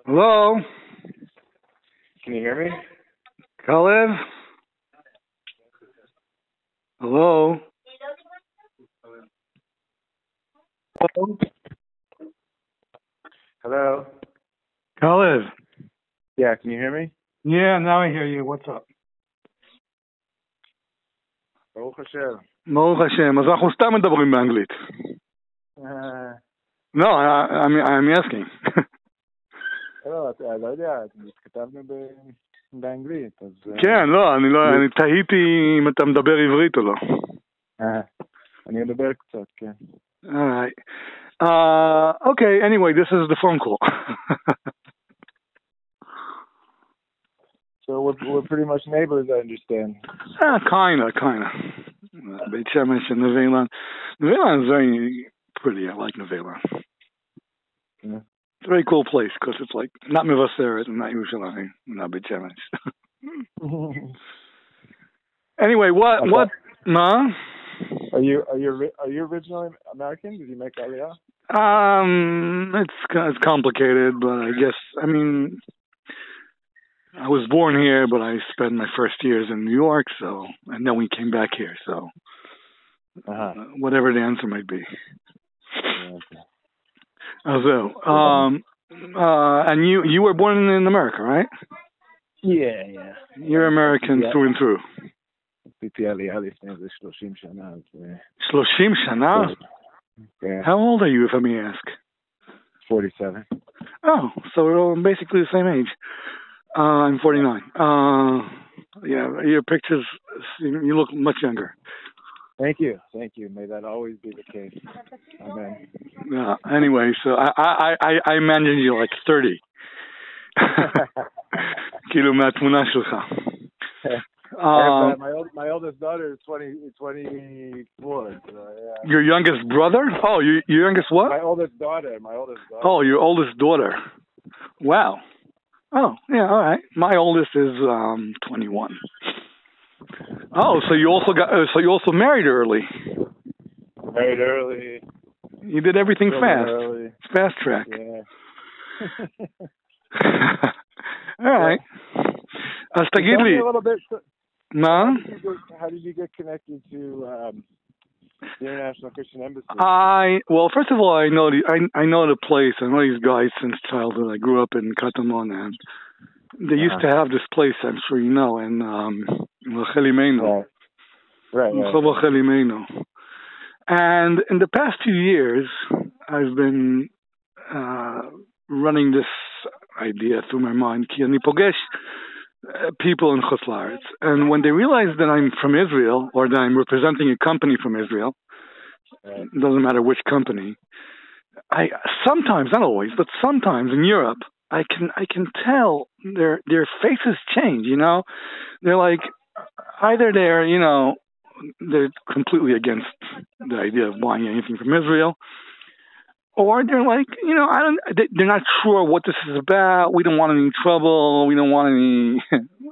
Hello? Can you hear me? Khaled? Hello? Hello? Hello? Khaled? Yeah, can you hear me? Yeah, now I hear you. What's up? ברוך השם. ברוך השם. אז אנחנו סתם מדברים באנגלית. No, I'm asking. לא יודע, התכתבנו באנגלית, אז... כן, לא, אני תהיתי אם אתה מדבר עברית או לא. אני אדבר קצת, כן. Alright. Okay, anyway, this is the phone call. So we're pretty much neighbors, I understand. Kinda. Beit Shemesh and Neve Ilan. Neve Ilan is very pretty. I like Neve Ilan. Yeah. It's a very cool place because it's like not Mevaseret and not Yerushalayim, not Beit Shemesh. Anyway, what? Ma? Are you originally American? Did you make Aliyah? It's complicated, but I guess I was born here, but I spent my first years in New York, and then we came back here, so whatever the answer might be. Yeah, okay. And you were born in America, right? Yeah. You're American through and through. עשיתי עלייה לפני איזה 30 שנה. 30 שנה? Yeah. How old are you, if I may ask? 47. Oh, so we're all basically the same age. I'm 49. Yeah, your pictures, you look much younger. Thank you. May that always be the case. Amen. Yeah. Anyway, so I imagine you're like 30. כאילו מהתמונה שלך. My oldest daughter is 24. So, yeah. Your youngest brother? Oh, your youngest what? My oldest daughter. Oh, your oldest daughter. Wow. Oh, yeah, all right. My oldest is 21. Oh, so you also married early. Married early. You did everything fast. Early. Fast track. Yeah. All right. אז תגיד לי. מה? How did you get connected to the International Christian Embassy? Well, first of all, I know the place. I know these guys since childhood. I grew up in Katamon, and they used to have this place, I'm sure you know, in Rachel Imenu. Right. Rachel Imenu. And in the past few years, I've been running this idea through my mind. Ki ani pogesh people in Chutz La'aretz, and when they realize that I'm from Israel or that I'm representing a company from Israel, right. It doesn't matter which company. I sometimes, not always, but sometimes in Europe, I can tell their faces change. You know, they're like either they're completely against the idea of buying anything from Israel, or they're like, they're not sure what this is about. We don't want any trouble. We don't want any,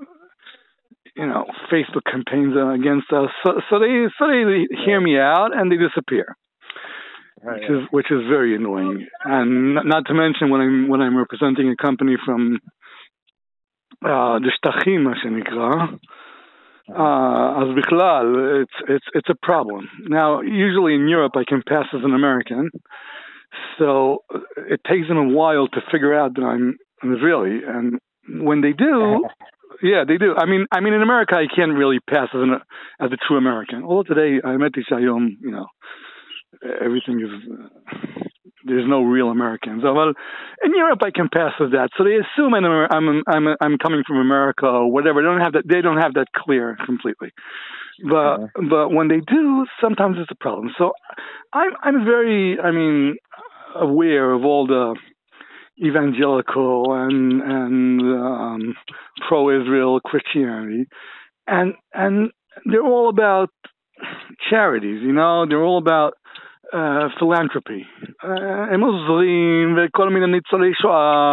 Facebook campaigns against us. So they hear me out and they disappear, which is very annoying. And not to mention when I'm representing a company from the Shtachim, מה שנקרא, אז בכלל, it's a problem. Now, usually in Europe, I can pass as an American. So it takes them a while to figure out that I'm an Israeli, and when they do, yeah, they do. I mean, in America, I can't really pass as a true American. Although today, I met Ishayom, everything is there's no real Americans. Well, in Europe, I can pass as that. So they assume I'm coming from America or whatever. They don't have that clear completely. But when they do, sometimes it's a problem. So I'm very, aware of all the evangelical and pro-Israel Christianity, and they're all about charities. They're all about philanthropy. הם עוזרים וכל מיני ניצולי שואה,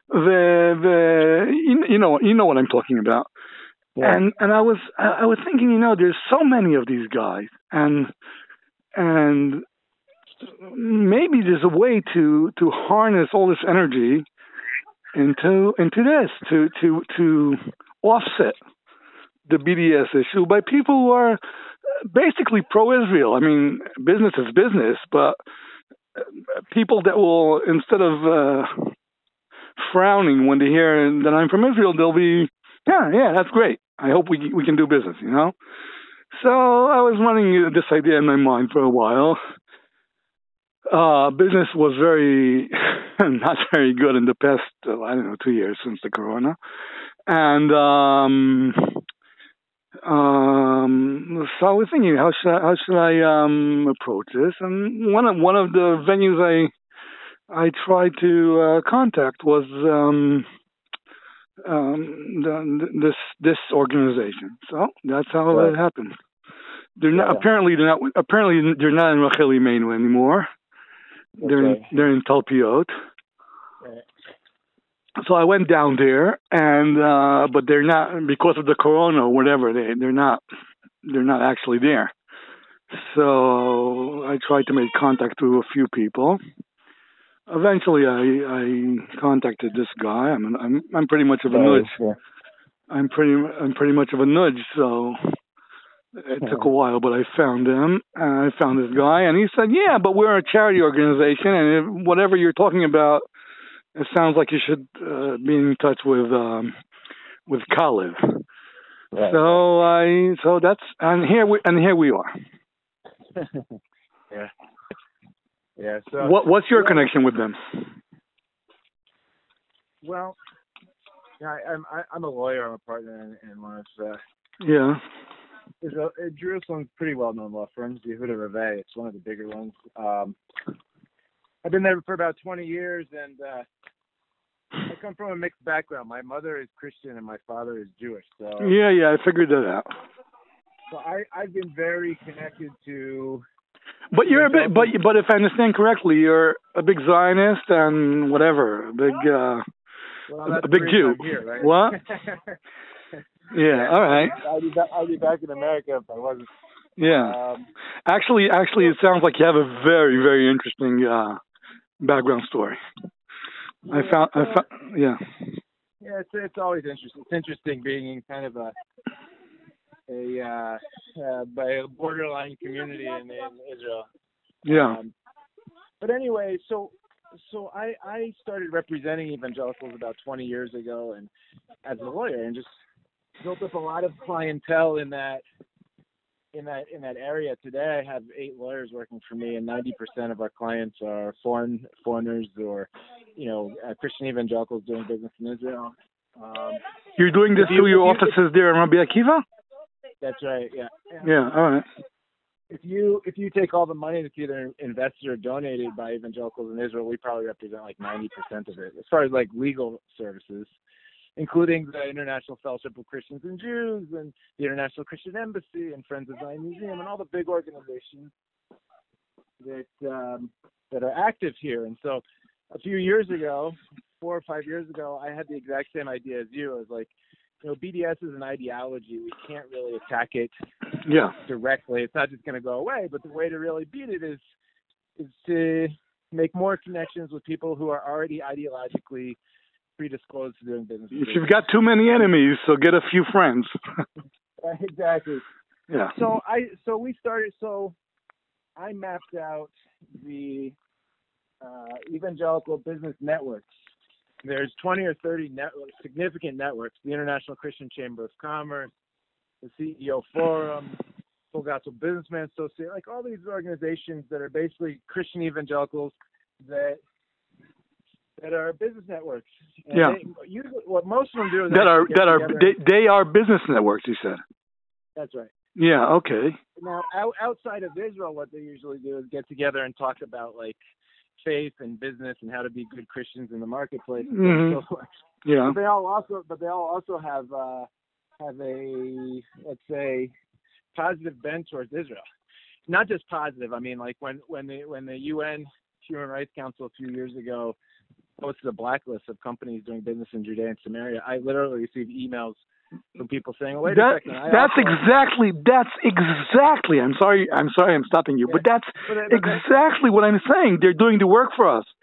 you know what I'm talking about. Yeah. And I was thinking, there's so many of these guys, and maybe there's a way to harness all this energy into this to offset the BDS issue by people who are basically pro-Israel. I mean, business is business, but people that will, instead of frowning when they hear that I'm from Israel, they'll be, yeah, that's great. I hope we can do business, you know? So I was running this idea in my mind for a while. Business was very, not very good in the past, 2 years since the corona. And so I was thinking, how should I approach this? And one of the venues I tried to contact was this organization. So that's how it happened. Apparently they're not in Racheli Menu anymore. They're in Talpiot. Right. So I went down there, and but they're not, because of the corona or whatever. They're not actually there. So I tried to make contact with a few people. Eventually, I contacted this guy. I'm pretty much of a nudge. Sure. I'm pretty much of a nudge. So it took a while, but I found him. I found this guy, and he said, "Yeah, but we're a charity organization, and whatever you're talking about, it sounds like you should be in touch with Kalev." Right. So that's, and here we are. Yeah. Yeah. So what's your connection with them? Well, I'm a lawyer. I'm a partner in one of Jerusalem's pretty well-known law firms, Yehuda Revei. It's one of the bigger ones. I've been there for about 20 years, and I come from a mixed background. My mother is Christian and my father is Jewish. So yeah, I figured that out. So I've been very connected to. But you're but if I understand correctly, you're a big Zionist and whatever, a big Jew. Here, right? What? Yeah. All right. I'd be back in America if I wasn't. Yeah. Actually, it sounds like you have a very, very interesting background story. I found. Yeah. Yeah, it's always interesting. It's interesting being in kind of a borderline community in Israel. Yeah. But anyway, so I started representing evangelicals about 20 years ago, and as a lawyer, and just built up a lot of clientele in that area. Today, I have 8 lawyers working for me, and 90% of our clients are foreigners or, Christian evangelicals doing business in Israel. You're doing this through your offices there in Rabbi Akiva? That's right. Yeah. Yeah. All right. If you take all the money that's either invested or donated by evangelicals in Israel, we probably represent like 90% of it, as far as like legal services, including the International Fellowship of Christians and Jews and the International Christian Embassy and Friends of Zion Museum and all the big organizations that are active here. And so a few years ago, 4 or 5 years ago, I had the exact same idea as you. I was like, BDS is an ideology. We can't really attack it directly. It's not just going to go away. But the way to really beat it is to make more connections with people who are already ideologically predisposed to doing business. If you've got too many enemies, so get a few friends. Exactly. Yeah. So I mapped out the evangelical business networks. There's 20 or 30 significant networks: the International Christian Chamber of Commerce, the CEO Forum, Full Gospel Businessman Association, like all these organizations that are basically Christian evangelicals that are business networks. And what most of them do is they are business networks. You said. That's right. Yeah. Okay. Now, outside of Israel, what they usually do is get together and talk about like faith and business and how to be good Christians in the marketplace. Mm-hmm. So, yeah. But they all also have a, let's say, positive bent towards Israel. Not just positive. I mean, like when the UN Human Rights Council a few years ago posted a blacklist of companies doing business in Judea and Samaria, I literally received emails from people saying, "Wait a second." That's exactly. I'm sorry. I'm stopping you, but that's exactly what I'm saying. They're doing the work for us.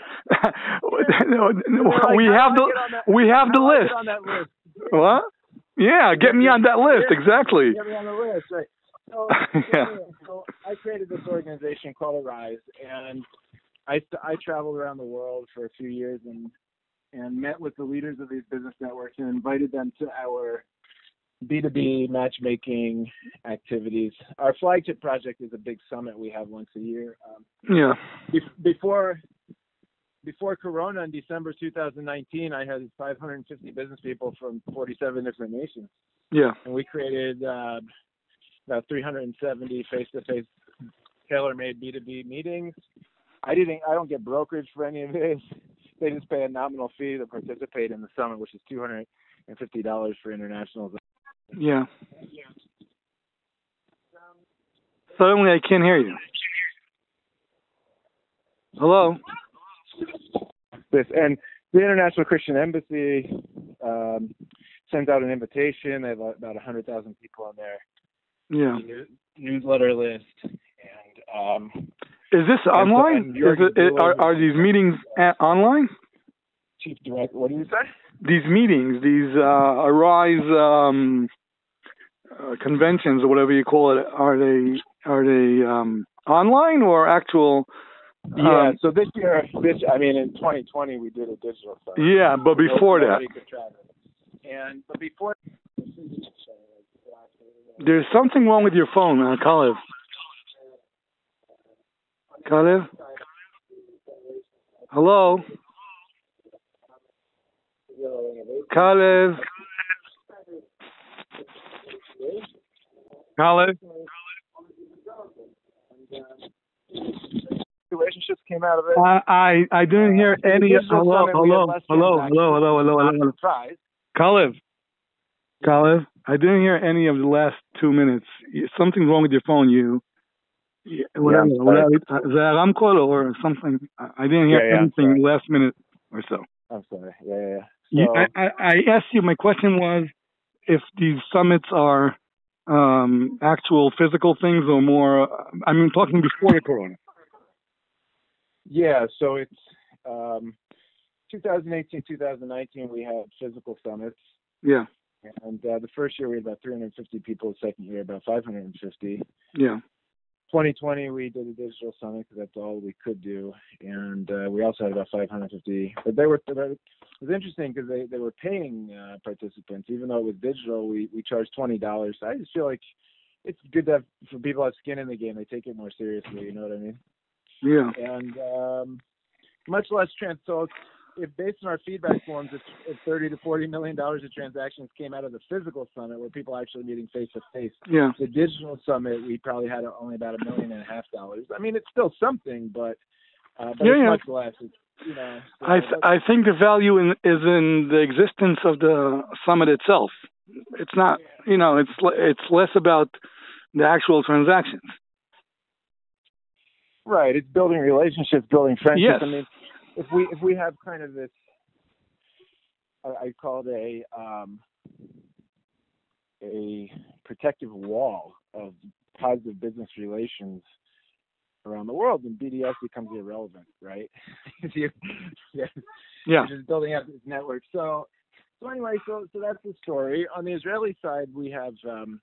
We have the list. What? Yeah, get me on that list. Exactly. Get me on the list, right? So, so I created this organization called Arise, and I traveled around the world for a few years and met with the leaders of these business networks and invited them to our B2B matchmaking activities. Our flagship project is a big summit we have once a year. Before Corona in December 2019, I had 550 business people from 47 different nations. Yeah. And we created about 370 face-to-face tailor-made B2B meetings. I don't get brokerage for any of this. They just pay a nominal fee to participate in the summit, which is $250 for internationals. Yeah. Suddenly I can't hear you. Hello? And the International Christian Embassy sends out an invitation. They have about 100,000 people on their newsletter list. And is this online? Are these meetings online? Chief Director, what did you say? These meetings, these Arise conventions or whatever you call it, are they online or actual? So this year, in 2020 we did a digital summit. Yeah, but before that. But before. There's something wrong with your phone, Kalev. Kalev? Hello? Kalev? Kalev? Relationships came out of it. I didn't hear any. Hello. Kalev, I didn't hear any of the last 2 minutes. Something's wrong with your phone. Ramcall or something. I didn't hear anything last minute or so. I'm sorry. So, I asked you. My question was if these summits are actual physical things or more. Talking before the corona. Yeah, so it's 2018, 2019, we had physical summits. Yeah. And the first year we had about 350 people. The second year, about 550. Yeah. 2020, we did a digital summit because that's all we could do. And we also had about 550. But it was interesting because they were paying participants. Even though it was digital, we charged $20. I just feel like it's good for people who have skin in the game. They take it more seriously, you know what I mean? Yeah. And much less so if based on our feedback forms, if $30 to $40 million of transactions came out of the physical summit where people are actually meeting face to face. Yeah. The digital summit, we probably had only about $1.5 million. It's still something, but it's much less. I think the value is in the existence of the summit itself. It's not, it's less about the actual transactions. Right, it's building relationships, building friendships. Yes. If we have kind of this, I call it a protective wall of positive business relations around the world, then BDS becomes irrelevant, right? You're just building up this network. So anyway, so that's the story. On the Israeli side, we have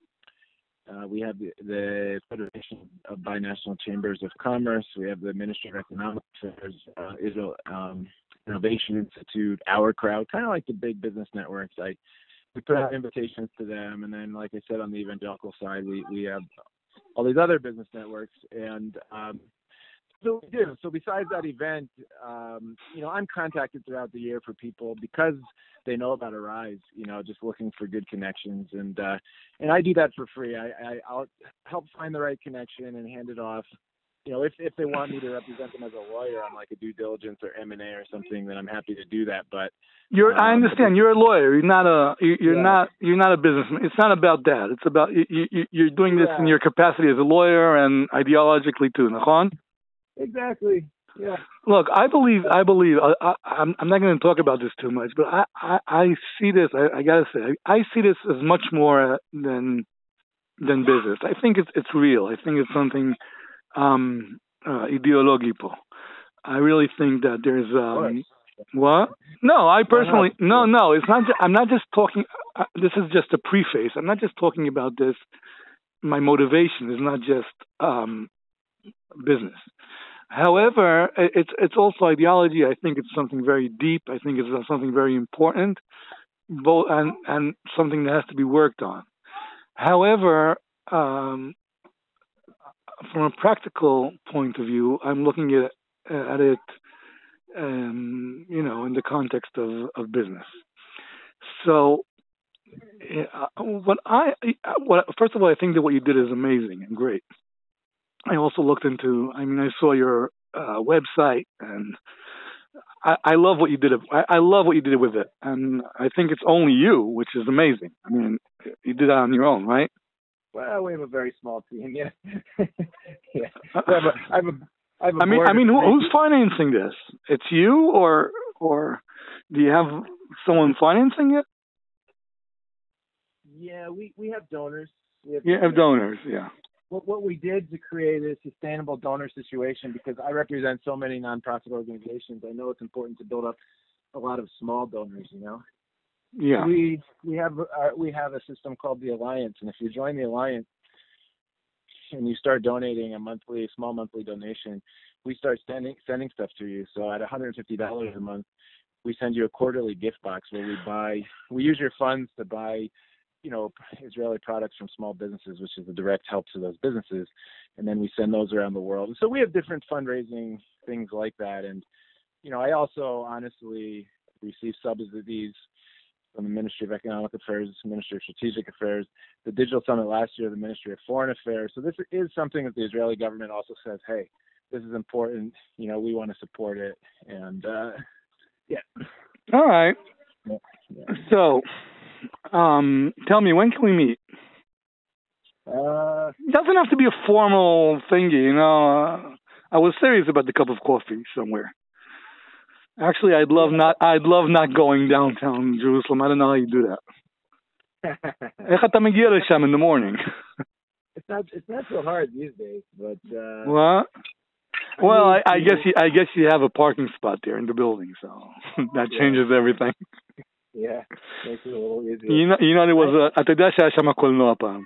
the Federation of Binational Chambers of Commerce. We have the Ministry of Economic Affairs, Israel Innovation Institute, Our Crowd, kind of like the big business networks. We put out invitations to them, and then, like I said, on the evangelical side, we have all these other business networks, and so we do. So besides that event, I'm contacted throughout the year for people because they know about Arise, just looking for good connections, and I do that for free. I'll help find the right connection and hand it off. If they want me to represent them as a lawyer on like a due diligence or M&A or something, then I'm happy to do that. But I understand you're a lawyer. You're not a businessman. It's not about that. It's about you're doing this in your capacity as a lawyer and ideologically too. Nachon? Exactly. Yeah. Look, I believe. I'm not going to talk about this too much, but I see this. I got to say, I see this as much more than business. I think it's real. I think it's something ideological. I really think that there's what? No, I personally no. It's not. I'm not just talking. This is just a preface. I'm not just talking about this. My motivation is not just business. However, it's also ideology. I think it's something very deep. I think it's something very important, both and something that has to be worked on. However, from a practical point of view, I'm looking at it, in the context of business. So, first of all, I think that what you did is amazing and great. I also looked into. I mean, I saw your website, and I love what you did. I love what you did with it, and I think it's only you, which is amazing. I mean, you did that on your own, right? Well, we have a very small team. Yeah. Yeah. Who's financing this? It's you, or do you have someone financing it? Yeah, we have donors. You have donors, yeah. What we did to create a sustainable donor situation, because I represent so many nonprofit organizations, I know it's important to build up a lot of small donors. Yeah. We have a system called the Alliance, and if you join the Alliance and you start donating a small monthly donation, we start sending stuff to you. So at $150 a month, we send you a quarterly gift box where we use your funds to buy Israeli products from small businesses, which is a direct help to those businesses. And then we send those around the world. And so we have different fundraising things like that. And, I also honestly receive subsidies from the Ministry of Economic Affairs, Ministry of Strategic Affairs, the Digital Summit last year, the Ministry of Foreign Affairs. So this is something that the Israeli government also says, hey, this is important. We want to support it. And, yeah. All right. Yeah. So, tell me, when can we meet? It doesn't have to be a formal thingy, I was serious about the cup of coffee somewhere. Actually, I'd love not going downtown Jerusalem. I don't know how you do that. איך אתה מגיע לשם in the morning? It's not so hard these days, but what? Well, I guess you have a parking spot there in the building, so that changes everything. Yeah, makes it a little easier. there was אתה יודע שהיה שם קולנוע פעם.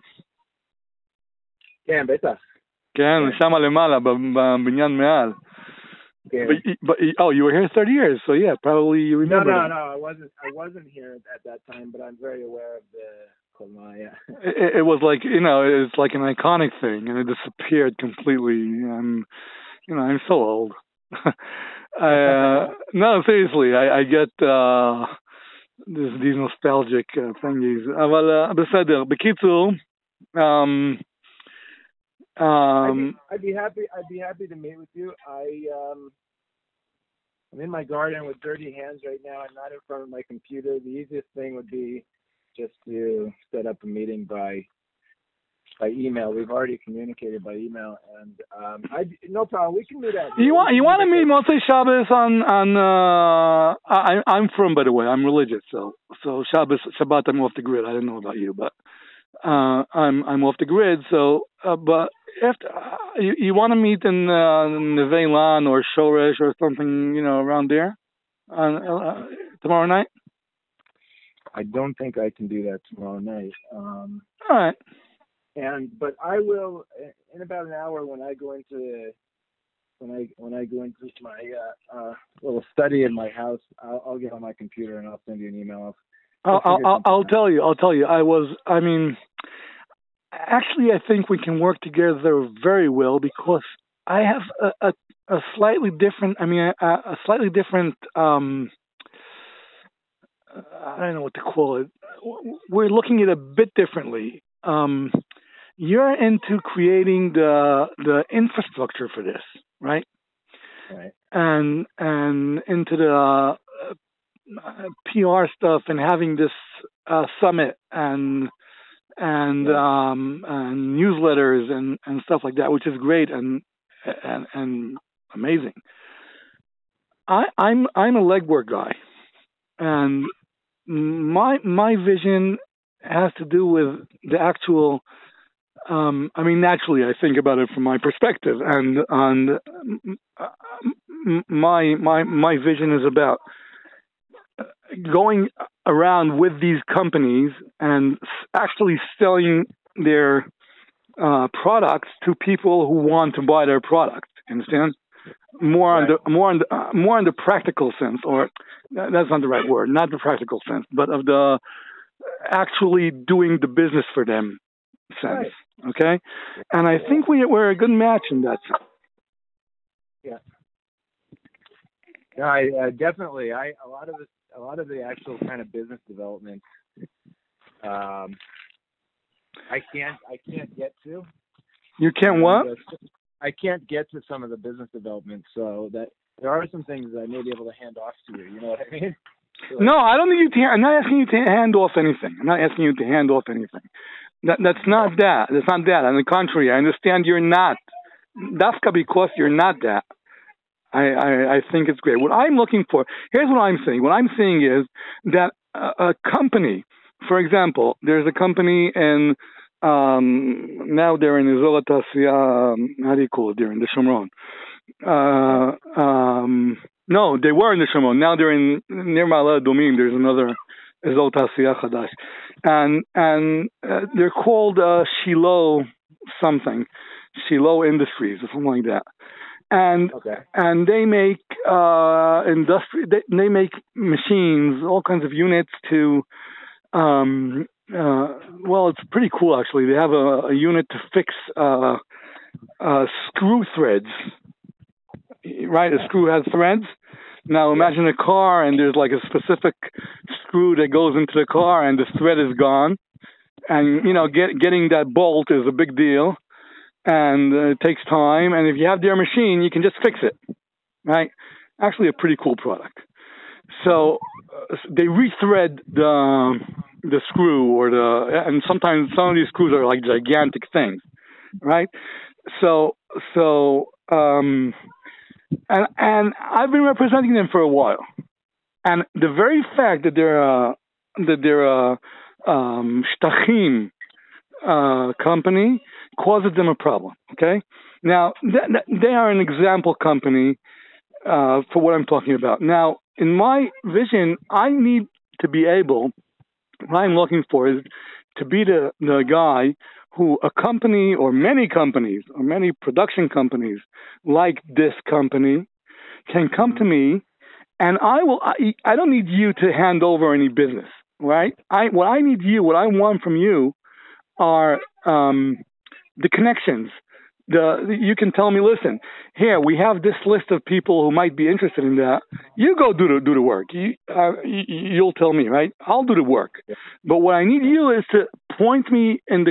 כן, בטח. כן, שם למעלה, בבניין מעל. Yeah. But you were here 30 years, so yeah, probably you remember. No, I wasn't here at that time, but I'm very aware of the Kolma. Yeah. It was like it's like an iconic thing, and it disappeared completely. And I'm so old. No, seriously, I get these nostalgic thingies. אבל בסדר. בקיצור, I'd be happy to meet with you. I'm in my garden with dirty hands right now. I'm not in front of my computer. The easiest thing would be just to set up a meeting by email. We've already communicated by email, and no problem. We can meet at. You want to meet Motzei Shabbos on I'm from, by the way, I'm religious, so Shabbat I'm off the grid. I don't know about you, but I'm off the grid. So, but after you want to meet in Neve Lan or Shoresh or something, around there, tomorrow night. I don't think I can do that tomorrow night. All right. But I will in about an hour when I go into my little study in my house. I'll get on my computer and I'll send you an email. I'll tell you. Actually, I think we can work together very well because I have a slightly different. A slightly different. I don't know what to call it. We're looking at it a bit differently. You're into creating the infrastructure for this, right? Right. And into the PR stuff and having this summit and newsletters and stuff like that, which is great and amazing. I'm a legwork guy, and my vision has to do with the actual. Naturally, I think about it from my perspective, and my vision is about going around with these companies and actually selling their products to people who want to buy their product. Understand? More on the practical sense, or that's not the right word, not the practical sense, but of the actually doing the business for them sense. Right. Okay, and I think we're a good match in that sense. Yeah. No, I definitely. A lot of the actual kind of business development, I can't get to. You can't what? I can't get to some of the business development, so that there are some things that I may be able to hand off to you. You know what I mean? So, no, I don't think you can. I'm not asking you to hand off anything. That's not that. That's not that. On the contrary, I understand you're not. That's because you're not that. I think it's great. What I'm looking for, here's what I'm saying. What I'm saying is that a company, for example, there's a company in, now they're in Azor Tasiya, how do you call it? They're in the Shomron. No, they were in the Shomron. Now they're near Ma'ale Adumim. There's another Azor Tasiya Chadash. And they're called Shiloh something. Shiloh Industries or something like that. And they make they make machines, all kinds of units to it's pretty cool actually. They have a unit to fix screw threads. Right, a screw has threads. Now imagine a car and there's like a specific screw that goes into the car and the thread is gone, and getting that bolt is a big deal. And it takes time, and if you have their machine, you can just fix it, right? Actually, a pretty cool product. So they rethread the screw, and sometimes some of these screws are like gigantic things, right? So and I've been representing them for a while, and the very fact that they're a Shtachim company causes them a problem. Okay, now they are an example company for what I'm talking about. Now, in my vision, I need to be able. What I'm looking for is to be the guy who a company or many companies or many production companies like this company can come to me, and I don't need you to hand over any business, right? What I want from you are the connections. You can tell me, listen, here we have this list of people who might be interested in that. You go do the work. You'll tell me, right? I'll do the work. Yeah. But what I need you is to point me in the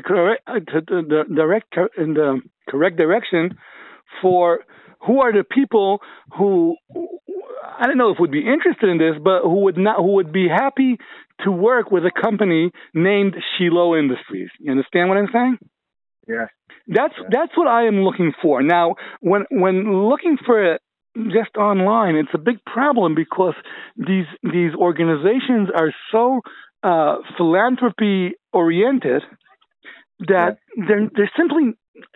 correct direction for who are the people who I don't know if would be interested in this, but who would be happy to work with a company named Shiloh Industries. You understand what I'm saying? Yeah. That's what I am looking for. Now, when looking for it just online, it's a big problem because these organizations are so philanthropy oriented that they're simply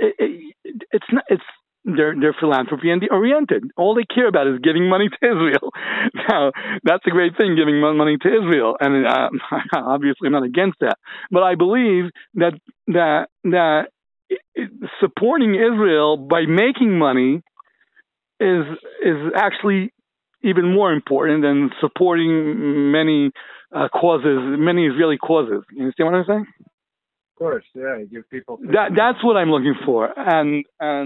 they're philanthropy oriented. All they care about is giving money to Israel. Now, that's a great thing, giving money to Israel, and obviously I'm not against that. But I believe that supporting Israel by making money is actually even more important than supporting many Israeli causes. You understand what I'm saying? Of course, yeah. You give people that's what I'm looking for, and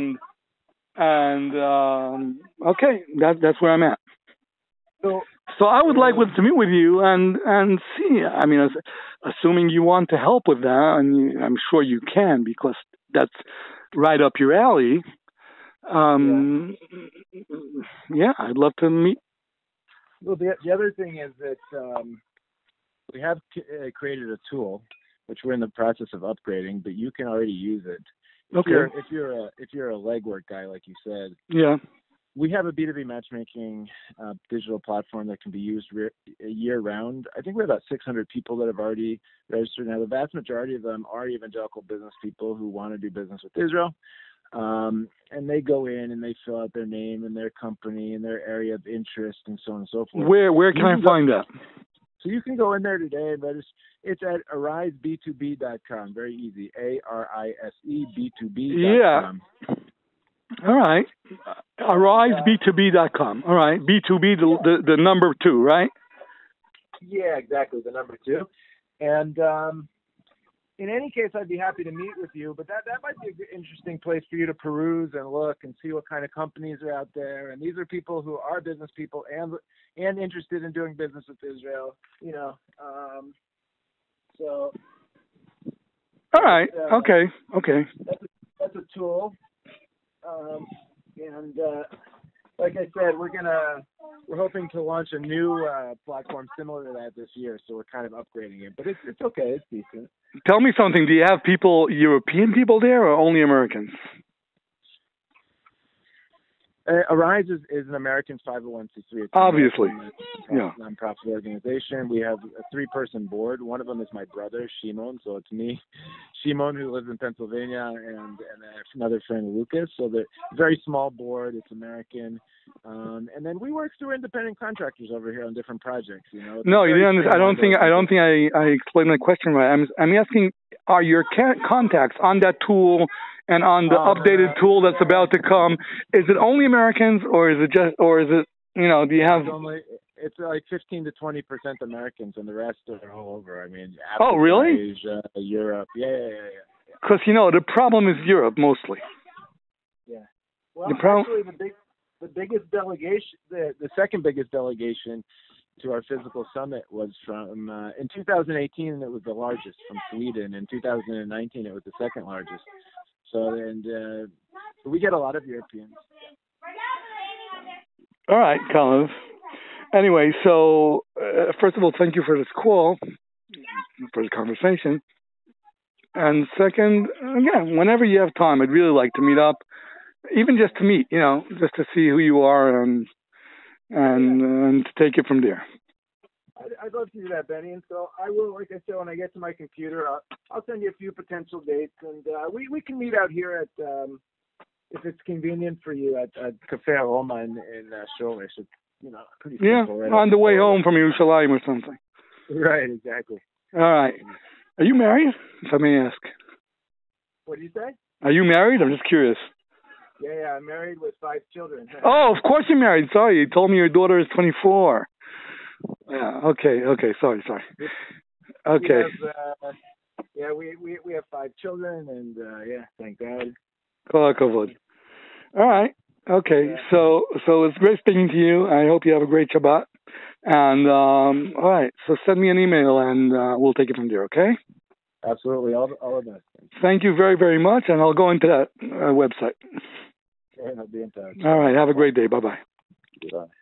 okay, that's where I'm at. So I would like to meet with you and see. I mean, assuming you want to help with that, and I'm sure you can because that's right up your alley. Yeah, I'd love to meet. Well, the other thing is that we have created a tool which we're in the process of upgrading, but you can already use it. If you're a legwork guy, like you said, yeah, we have a B2B matchmaking digital platform that can be used year-round. I think we have about 600 people that have already registered. Now, the vast majority of them are evangelical business people who want to do business with Israel. And they go in and they fill out their name and their company and their area of interest and so on and so forth. Where can I find that? So you can go in there today and register. It's at ariseb2b.com. Very easy. ARISEB2B.com. Yeah. All right. ariseb2b.com. All right. B2B, the number 2, right? Yeah, exactly. The number 2. And in any case, I'd be happy to meet with you, but that might be an interesting place for you to peruse and look and see what kind of companies are out there. And these are people who are business people and interested in doing business with Israel, you know. So. All right. Okay. That's a tool. Like I said, we're hoping to launch a new platform similar to that this year. So we're kind of upgrading it, but it's okay. It's decent. Tell me something. Do you have European people there, or only Americans? Arise is an American 501c3. Obviously. Yeah. Nonprofit organization. We have a 3-person board. One of them is my brother, Shimon. So it's me, Shimon, who lives in Pennsylvania, and another friend, Lucas. So the very small board. It's American. And then we work through independent contractors over here on different projects. You know. No, you didn't understand. I don't think I explained my question right. I'm asking, are your contacts on that tool and on the updated tool that's about to come? Is it only Americans, or is it you know? Do you have? It's like 15 to 20% Americans, and the rest are all over. I mean, Africa, oh, really? Asia, Europe. Yeah. Because the problem is Europe mostly. Yeah. Well, actually, the biggest delegation, the second biggest delegation to our physical summit was from in 2018. It was the largest, from Sweden. In 2019, it was the second largest. So we get a lot of Europeans. All right, Colin. Anyway, so first of all, thank you for this call, for the conversation. And second, again, whenever you have time, I'd really like to meet up, even just to meet, just to see who you are and to take it from there. I'd love to do that, Benny. And so I will, like I said, when I get to my computer, I'll send you a few potential dates, and we can meet out here at, if it's convenient for you, at Cafe Roma in Shoresh. It's pretty simple. Right on the way home from Yerushalayim or something. Right, exactly. All right. Are you married, if I may ask? What do you say? Are you married? I'm just curious. Yeah, I'm married with 5 children. Oh, of course you're married. Sorry, you told me your daughter is 24. Yeah. Okay. Sorry. Okay. We have 5 children, and thank God. Kol hakavod. All right. Okay. Yeah. So it's great speaking to you. I hope you have a great Shabbat. And all right. So send me an email, and we'll take it from there. Okay. Absolutely. All of that. Thank you very, very much, and I'll go into that website. Okay, I'll be in touch. All right. Have a great day. Bye-bye. Goodbye.